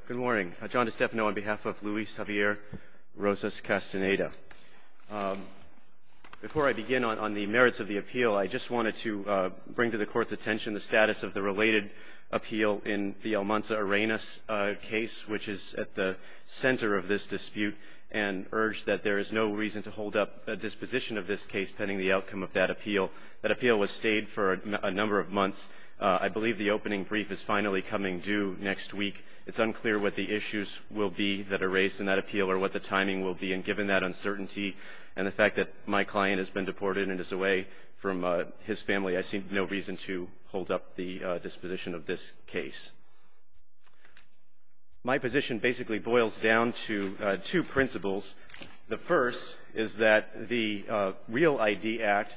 Good morning. John DeStefano on behalf of Luis Javier Rosas Castaneda. Before I begin on the merits of the appeal, I just wanted to bring to the Court's attention the status of the related appeal in the Almanza-Arenas case, which is at the center of this dispute, and urge that there is no reason to hold up a disposition of this case pending the outcome of that appeal. That appeal was stayed for a number of months. I believe the opening brief is finally coming due next week. It's unclear what the issues will be that are raised in that appeal or what the timing will be, and given that uncertainty and the fact that my client has been deported and is away from his family, I see no reason to hold up the disposition of this case. My position basically boils down to two principles. The first is that the Real ID Act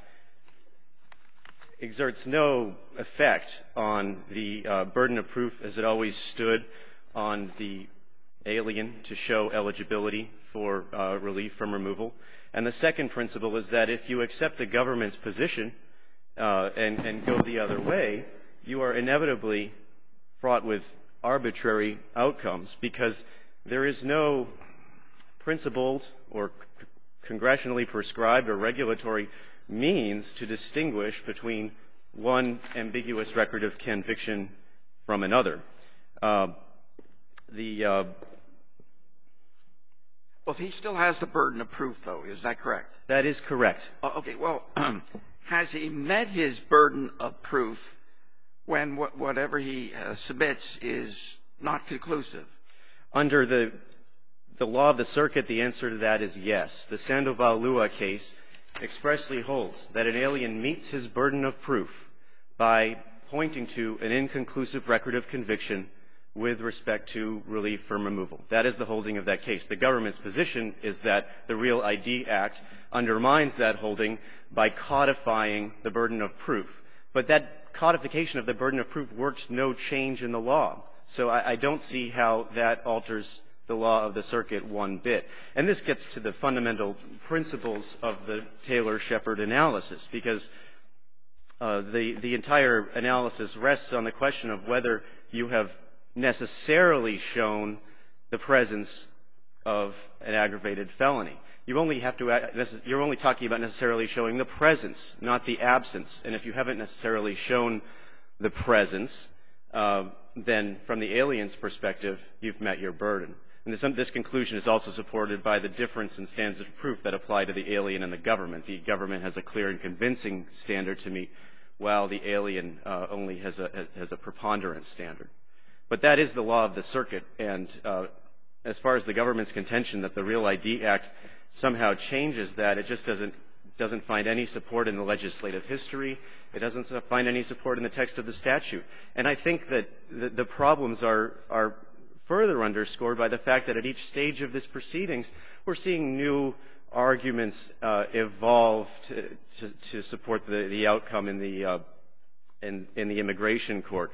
exerts no effect on the burden of proof as it always stood on the alien to show eligibility for relief from removal. And the second principle is that if you accept the government's position and go the other way, you are inevitably fraught with arbitrary outcomes, because there is no principled or congressionally prescribed or regulatory means to distinguish between one ambiguous record of conviction from another. Well, he still has the burden of proof, though. Is that correct? That is correct. Okay. Well, has he met his burden of proof when whatever he submits is not conclusive? Under the law of the circuit, the answer to that is yes. The Sandoval Lua case expressly holds that an alien meets his burden of proof by pointing to an inconclusive record of conviction with respect to relief from removal. That is the holding of that case. The government's position is that the Real ID Act undermines that holding by codifying the burden of proof. But that codification of the burden of proof works no change in the law. So I don't see how that alters the law of the circuit one bit. And this gets to the fundamental principles of the Taylor-Shepard analysis, because the entire analysis rests on the question of whether you have necessarily shown the presence of an aggravated felony. You're only talking about necessarily showing the presence, not the absence. And if you haven't necessarily shown the presence, then from the alien's perspective, you've met your burden. And this conclusion is also supported by the difference in standards of proof that apply to the alien and the government. The government has a clear and convincing standard to meet, while the alien only has a preponderance standard. But that is the law of the circuit. And as far as the government's contention that the Real ID Act somehow changes that, it just doesn't find any support in the legislative history. It doesn't find any support in the text of the statute. And I think that the problems are further underscored by the fact that at each stage of this proceedings, we're seeing new arguments evolve to support the outcome in the immigration court.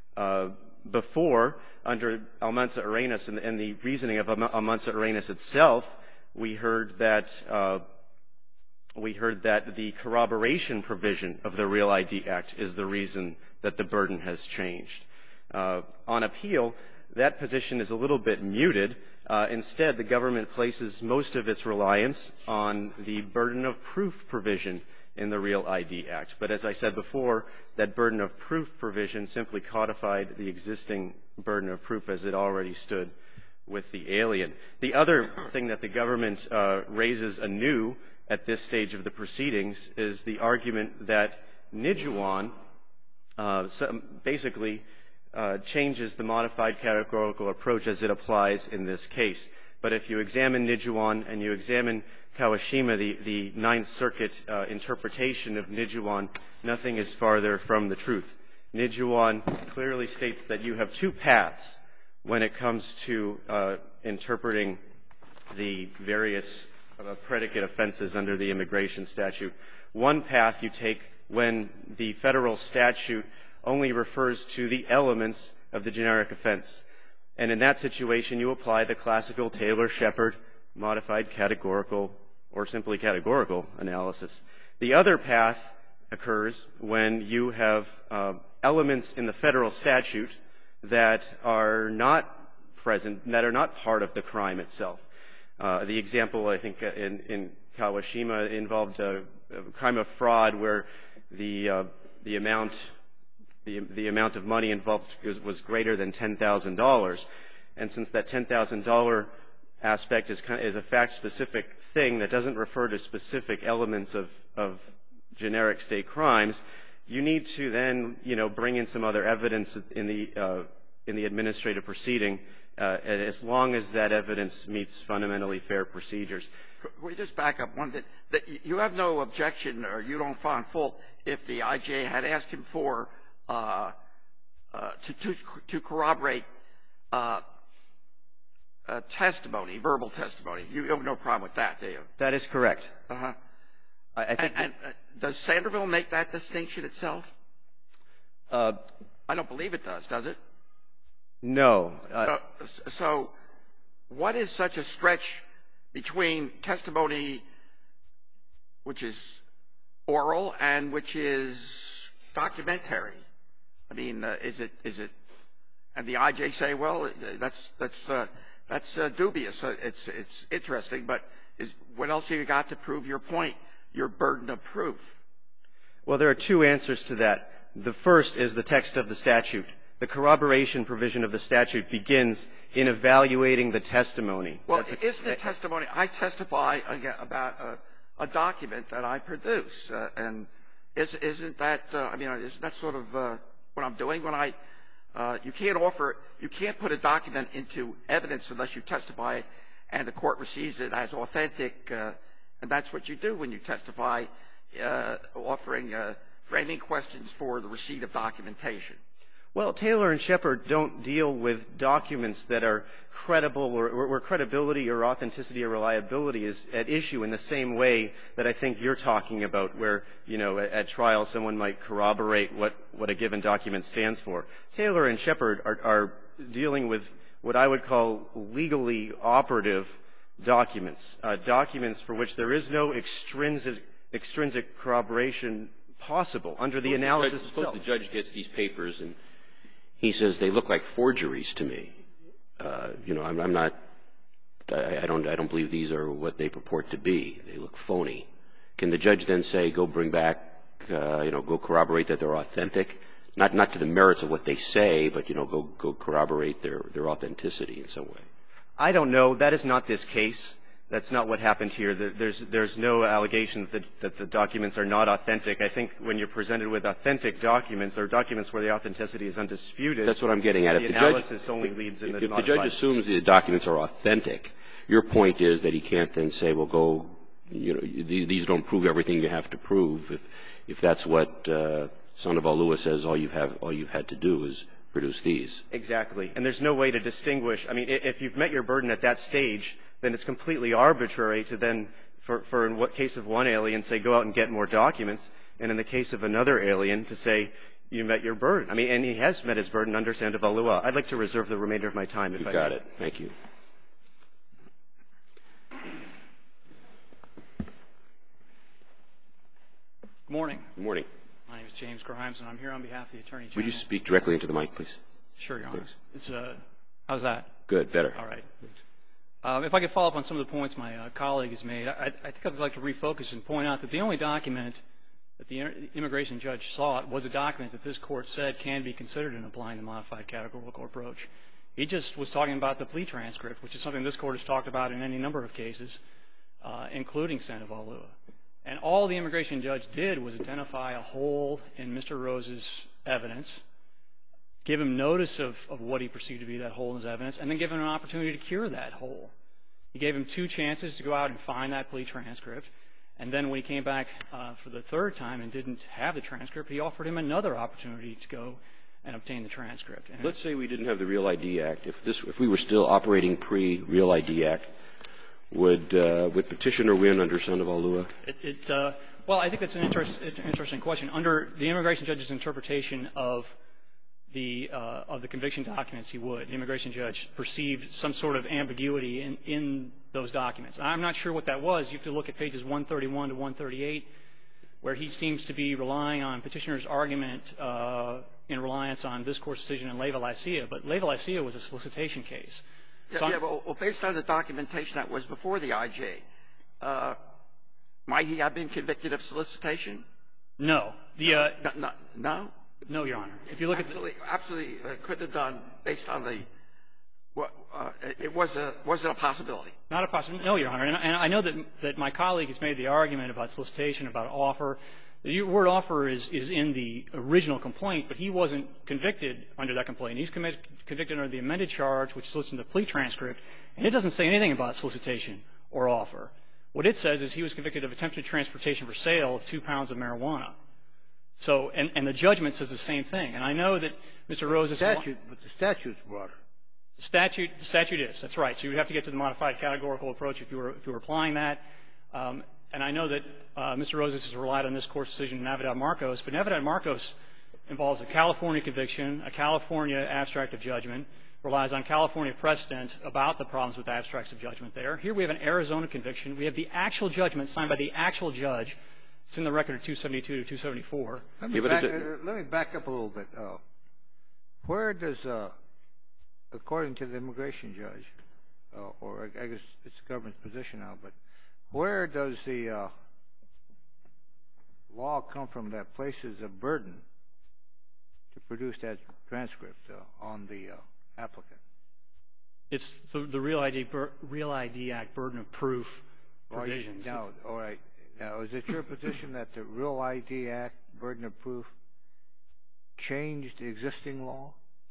Before, under Almanza-Arenas and the reasoning of Almanza-Arenas itself, we heard that the corroboration provision of the Real ID Act is the reason that the burden has changed. On appeal, that position is a little bit muted. Instead, the government places most of its reliance on the burden of proof provision in the Real ID Act. But as I said before, that burden of proof provision simply codified the existing burden of proof as it already stood with the alien. The other thing that the government raises anew at this stage of the proceedings is the argument that Nijuan basically changes the modified categorical approach as it applies in this case. But if you examine Nijuan and you examine Kawashima, the Ninth Circuit interpretation of Nijuan, nothing is farther from the truth. Nijuan clearly states that you have two paths when it comes to interpreting the various predicate offenses under the immigration statute. One path you take when the federal statute only refers to the elements of the generic offense. And in that situation, you apply the classical Taylor-Shepard modified categorical or simply categorical analysis. The other path occurs when you have elements in the federal statute that are not present that are not part of the crime itself. The example, I think, in Kawashima involved a crime of fraud where the amount of money involved was greater than $10,000. And since that $10,000 aspect is a fact-specific thing that doesn't refer to specific elements of generic state crimes, you need to then, bring in some other evidence in the administrative proceeding, as long as that evidence meets fundamentally fair procedures. Can we just back up one bit? You have no objection, or you don't find fault if the IJ had asked him for to corroborate testimony, verbal testimony. You have no problem with that, do you? That is correct. Uh-huh. I think and does Sanderville make that distinction itself? I don't believe it does it? No. So what is such a stretch between testimony which is oral and which is documentary? I mean, is it and the IJ say, well, that's dubious. It's interesting, but what else have you got to prove your point, your burden of proof? Well, there are two answers to that. The first is the text of the statute. The corroboration provision of the statute begins in evaluating the testement. Well, isn't the testimony, I testify about a document that I produce, and isn't that, isn't that sort of what I'm doing when you can't put a document into evidence unless you testify and the court receives it as authentic, and that's what you do when you testify, offering framing questions for the receipt of documentation. Well, Taylor and Shepard don't deal with documents that are credible or where credibility or authenticity or reliability is at issue in the same way that I think you're talking about, where, at trial someone might corroborate what a given document stands for. Taylor and Shepard are dealing with what I would call legally operative documents, documents for which there is no extrinsic corroboration possible under the analysis itself. Suppose the judge gets these papers and he says they look like forgeries to me. I don't believe these are what they purport to be. They look phony. Can the judge then say, go bring back, go corroborate that they're authentic? Not to the merits of what they say, but, go corroborate their authenticity in some way. I don't know. That is not this case. That's not what happened here. There's no allegation that the documents are not authentic. I think when you're presented with authentic documents or documents where the authenticity is undisputed, that's what I'm getting at. The analysis only leads in the if the judge assumes the documents are authentic, your point is that he can't then say, well, go, these don't prove everything you have to prove. If that's what Sandoval-Lewis says, all you've had to do is produce these. Exactly. And there's no way to distinguish. I mean, if you've met your burden at that stage, then it's completely arbitrary to then, for in what case of one alien, say, go out and get more documents, and in the case of another alien, to say, you met your burden. I mean, and he has met his burden under Sandoval-Lewis. I'd like to reserve the remainder of my time, if I may. You've got it. Thank you. Good morning. Good morning. My name is James Grimes, and I'm here on behalf of the Attorney General. Would you speak directly into the mic, please? Sure, Your Honor. Thanks. How's that? Good. Better. All right. If I could follow up on some of the points my colleague has made, I think I'd like to refocus and point out that the only document that the immigration judge sought was a document that this Court said can be considered in applying the modified categorical approach. He just was talking about the plea transcript, which is something this Court has talked about in any number of cases, including Sandoval-Lewis. And all the immigration judge did was identify a hole in Mr. Rose's evidence, give him notice of what he perceived to be that hole in his evidence, and then give him an opportunity to cure that hole. He gave him 2 chances to go out and find that plea transcript, and then when he came back for the 3rd time and didn't have the transcript, he offered him another opportunity to go and obtain the transcript. And let's say we didn't have the Real ID Act. If we were still operating pre-Real ID Act, would Petitioner win under Sandoval-Lewis? Well, I think that's an interesting question. Under the immigration judge's interpretation of the conviction documents, he would. The immigration judge perceived some sort of ambiguity in those documents. I'm not sure what that was. You have to look at pages 131 to 138, where he seems to be relying on Petitioner's argument in reliance on this Court's decision in Leyva-Lycia. But Leyva-Lycia was a solicitation case. Well, based on the documentation that was before the IJ, might he have been convicted of solicitation? No. No? No, Your Honor. If you look at absolutely could have done based on the it wasn't a possibility. Not a possibility. No, Your Honor. And I know that my colleague has made the argument about solicitation, about offer. The word offer is in the original complaint, but he wasn't convicted under that complaint. He's convicted under the amended charge, which is listed in the plea transcript, and it doesn't say anything about solicitation or offer. What it says is he was convicted of attempted transportation for sale of 2 pounds of marijuana. So, and the judgment says the same thing. And I know that Mr. Rose is... But the statute's broader. The statute is. That's right. So you would have to get to the modified categorical approach if you were applying that. And I know that Mr. Rose has relied on this Court's decision in Navidad-Marcos, but Navidad-Marcos involves a California conviction, a California abstract of judgment, relies on California precedent about the problems with abstracts of judgment there. Here we have an Arizona conviction. We have the actual judgment signed by the actual judge. It's in the record of 272 to 274. Let me back up a little bit. Where does, according to the immigration judge, or I guess it's the government's position now, but where does the law come from that places a burden to produce that transcript on the applicant? It's the Real ID Act burden of proof provisions. Now, all right. Now, is it your position that the Real ID Act burden of proof changed the existing law?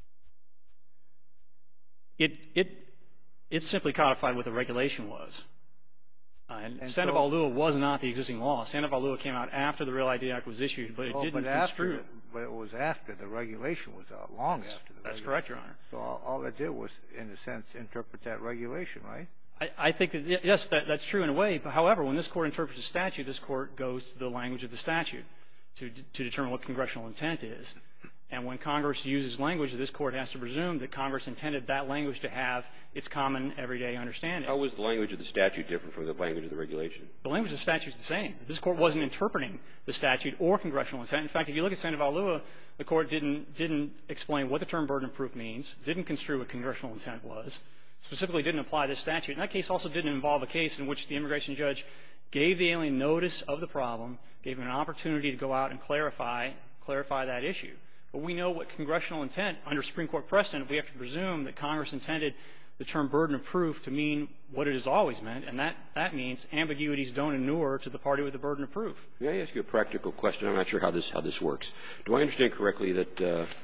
It's simply codified what the regulation was. And Sandoval Lua was not the existing law. Sandoval Lua came out after the Real ID Act was issued, but it didn't construe it. But it was after the regulation was out, long after the regulation. That's correct, Your Honor. So all it did was, in a sense, interpret that regulation, right? I think that, yes, that's true in a way. But however, when this Court interprets a statute, this Court goes to the language of the statute to determine what congressional intent is. And when Congress uses language, this Court has to presume that Congress intended that language to have its common everyday understanding. How was the language of the statute different from the language of the regulation? The language of the statute is the same. This Court wasn't interpreting the statute or congressional intent. In fact, if you look at Sandoval Lua, the Court didn't explain what the term burden of proof means, didn't construe what congressional intent was, specifically didn't apply this statute. And that case also didn't involve a case in which the immigration judge gave the alien notice of the problem, gave him an opportunity to go out and clarify that issue. But we know what congressional intent, under Supreme Court precedent, we have to presume that Congress intended the term burden of proof to mean what it has always meant, and that means ambiguities don't inure to the party with the burden of proof. May I ask you a practical question? I'm not sure how this works. Do I understand correctly that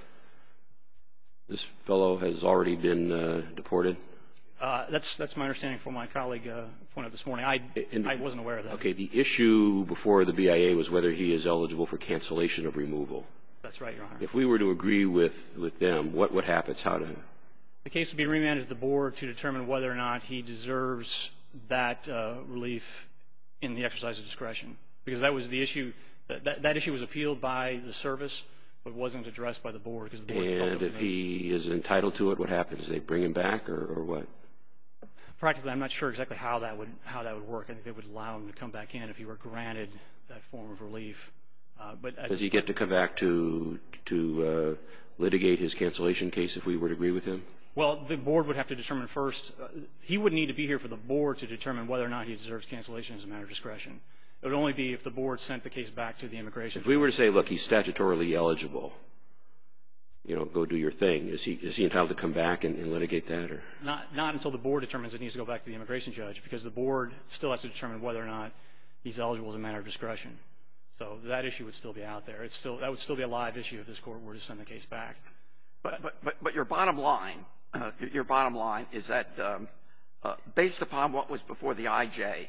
this fellow has already been deported? That's my understanding from my colleague pointed out this morning. I wasn't aware of that. Okay. The issue before the BIA was whether he is eligible for cancellation of removal. That's right, Your Honor. If we were to agree with them, what happens? The case would be remanded to the board to determine whether or not he deserves that relief in the exercise of discretion, because that was the issue. That issue was appealed by the service, but wasn't addressed by the board. Because the board and if he is entitled to it, what happens? Do they bring him back, or what? Practically, I'm not sure exactly how that would work. I think they would allow him to come back in if he were granted that form of relief. Does he get to come back to litigate his cancellation case if we were to agree with him? Well, the board would have to determine first. He would need to be here for the board to determine whether or not he deserves cancellation as a matter of discretion. It would only be if the board sent the case back to the immigration. If we were to say, look, he's statutorily eligible, go do your thing, is he entitled to come back and litigate that? Or? Not until the board determines it needs to go back to the immigration judge, because the board still has to determine whether or not he's eligible as a matter of discretion. So that issue would still be out there. That would still be a live issue if this court were to send the case back. But your bottom line is that based upon what was before the IJ,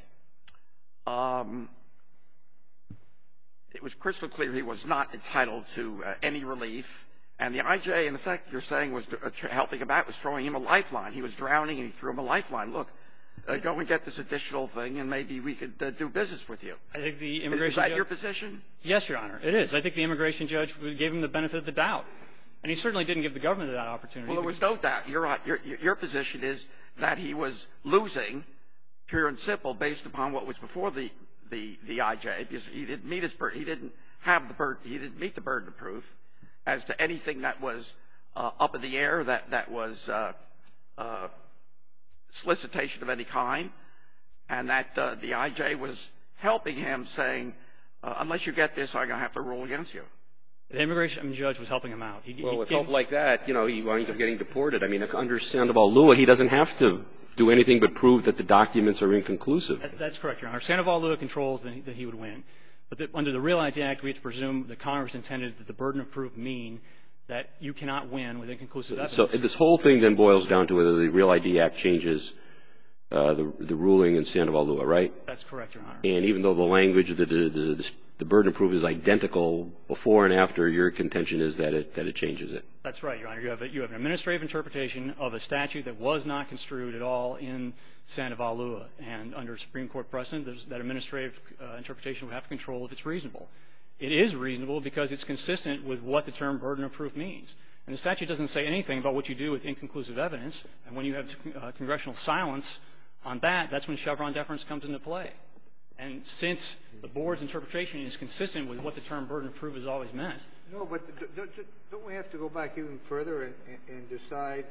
it was crystal clear he was not entitled to any relief. And the IJ, in effect, you're saying was helping him out, was throwing him a lifeline. He was drowning, and he threw him a lifeline. Look, go and get this additional thing, and maybe we could do business with you. I think the immigration judge... Is that your position? Yes, Your Honor, it is. I think the immigration judge gave him the benefit of the doubt. And he certainly didn't give the government that opportunity. Well, there was no doubt. You're right. Your position is that he was losing, pure and simple, based upon what was before the IJ, because he didn't meet his burden. He didn't have the burden. He didn't meet the burden of proof as to anything that was up in the air, that was solicitation of any kind, and that the I.J. was helping him, saying, unless you get this, I'm going to have to rule against you. The immigration judge was helping him out. Well, with help like that, you know, he winds up getting deported. I mean, under Sandoval-Lua, he doesn't have to do anything but prove that the documents are inconclusive. That's correct, Your Honor. Sandoval-Lua controls that he would win. But under the Real ID Act, we have to presume that Congress intended that the burden of proof mean that you cannot win with inconclusive evidence. So this whole thing then boils down to whether the Real ID Act changes the ruling in Sandoval-Lua, right? That's correct, Your Honor. And even though the language of the burden of proof is identical before and after, your contention is that it changes it. That's right, Your Honor. You have an administrative interpretation of a statute that was not construed at all in Sandoval-Lua. And under Supreme Court precedent, that administrative interpretation would have to control if it's reasonable. It is reasonable because it's consistent with what the term burden of proof means. And the statute doesn't say anything about what you do with inconclusive evidence. And when you have congressional silence on that, that's when Chevron deference comes into play. And since the board's interpretation is consistent with what the term burden of proof has always meant. No, but don't we have to go back even further and decide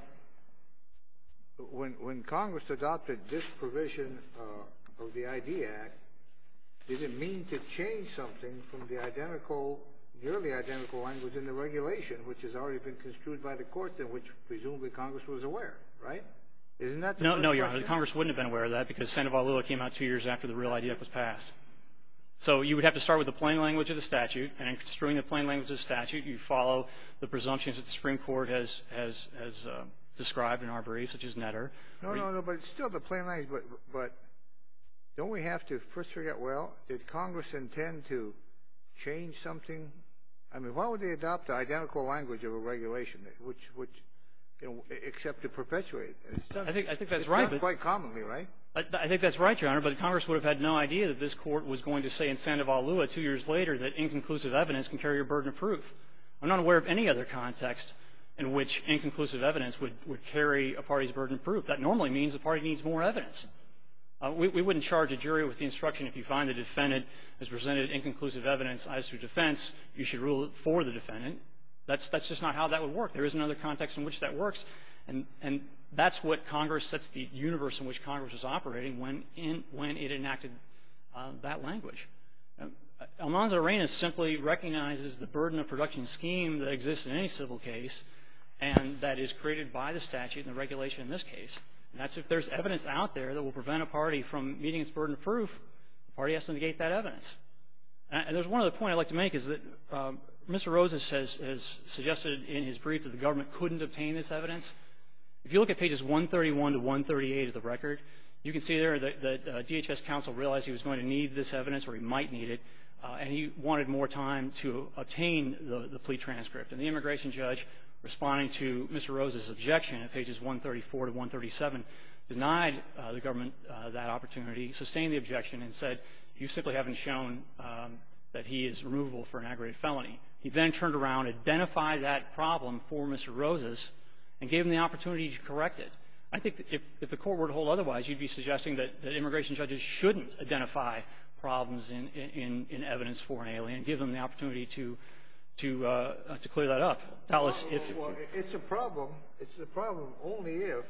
when Congress adopted this provision of the ID Act, did it mean to change something from the nearly identical language in the regulation, which has already been construed by the courts and which presumably Congress was aware, right? Isn't that the No, Your Honor. Congress wouldn't have been aware of that because Sandoval-Lua came out 2 years after the Real ID Act was passed. So you would have to start with the plain language of the statute, and in construing the plain language of the statute, you follow the presumptions that the Supreme Court has described in our brief, such as Netter. No, but it's still the plain language. But don't we have to first figure out, well, did Congress intend to change something? I mean, why would they adopt the identical language of a regulation, which you know, except to perpetuate? I think that's right. It's done quite commonly, right? I think that's right, Your Honor, but Congress would have had no idea that this Court was going to say in Sandoval-Lua 2 years later that inconclusive evidence can carry a burden of proof. I'm not aware of any other context in which inconclusive evidence would carry a party's burden of proof. That normally means the party needs more evidence. We wouldn't charge a jury with the instruction if you find the defendant has presented inconclusive evidence as to defense, you should rule it for the defendant. That's just not how that would work. There is another context in which that works, and that's what Congress, that's the universe in which Congress was operating when it enacted that language. Almanza-Arenas simply recognizes the burden of production scheme that exists in any civil case and that is created by the statute and the regulation in this case. And that's if there's evidence out there that will prevent a party from meeting its burden of proof, the party has to negate that evidence. And there's one other point I'd like to make is that Mr. Rosas has suggested in his brief that the government couldn't obtain this evidence. If you look at pages 131 to 138 of the record, you can see there that DHS counsel realized he was going to need this evidence or he might need it, and he wanted more time to obtain the plea transcript. And the immigration judge, responding to Mr. Rosas' objection at pages 134 to 137, denied the government that opportunity, sustained the objection, and said, you simply haven't shown that he is removable for an aggravated felony. He then turned around, identified that problem for Mr. Rosas, and gave him the opportunity to correct it. I think that if the court were to hold otherwise, you'd be suggesting that immigration judges shouldn't identify problems in evidence for an alien, give them the opportunity to clear that up. Dallas, if it's a problem. It's a problem only if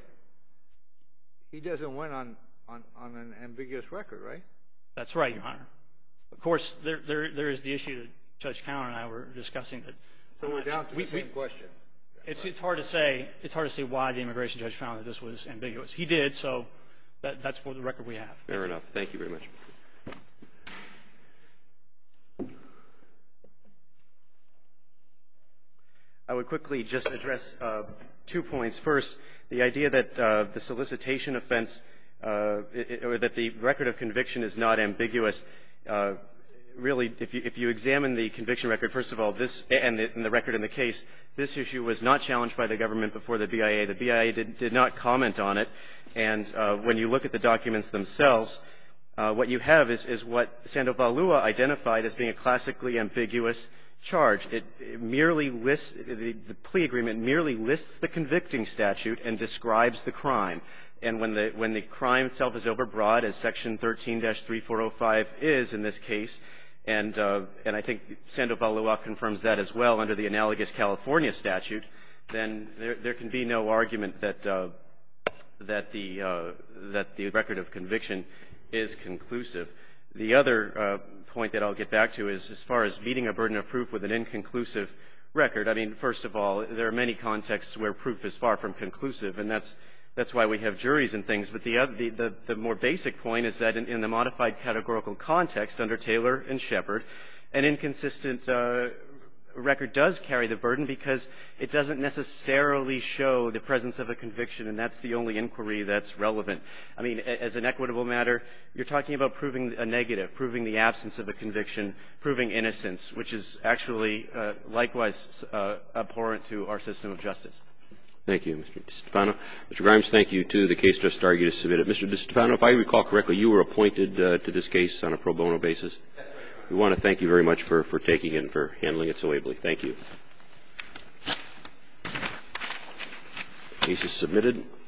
he doesn't win on an ambiguous record, right? That's right, Your Honor. Of course, there is the issue that Judge Cowan and I were discussing. So we're down to the same question. It's hard to say. It's hard to say why the immigration judge found that this was ambiguous. He did, so that's for the record we have. Fair enough. Thank you very much. I would quickly just address 2 points. First, the idea that the solicitation offense or that the record of conviction is not ambiguous. Really, if you examine the conviction record, first of all, this and the record in the case, this issue was not challenged by the government before the BIA. The BIA did not comment on it. And when you look at the documents themselves, what you have is what Sandoval-Lua identified as being a classically ambiguous charge. It merely lists the plea agreement merely lists the convicting statute and describes the crime. And when the crime itself is overbroad, as Section 13-3405 is in this case, and I think Sandoval-Lua confirms that as well under the analogous California statute, then there can be no argument that that the record of conviction is conclusive. The other point that I'll get back to is as far as meeting a burden of proof with an inconclusive record. I mean, first of all, there are many contexts where proof is far from conclusive, and that's why we have juries and things. But the more basic point is that in the modified categorical context under Taylor and Shepard, an inconsistent record does carry the burden because it doesn't necessarily show the presence of a conviction, and that's the only inquiry that's relevant. I mean, as an equitable matter, you're talking about proving a negative, proving the absence of a conviction, proving innocence, which is actually likewise abhorrent to our system of justice. Thank you, Mr. DiStefano. Mr. Grimes, thank you, too. The case just argued is submitted. Mr. DiStefano, if I recall correctly, you were appointed to this case on a pro bono basis. We want to thank you very much for taking it and for handling it so ably. Thank you. The case is submitted.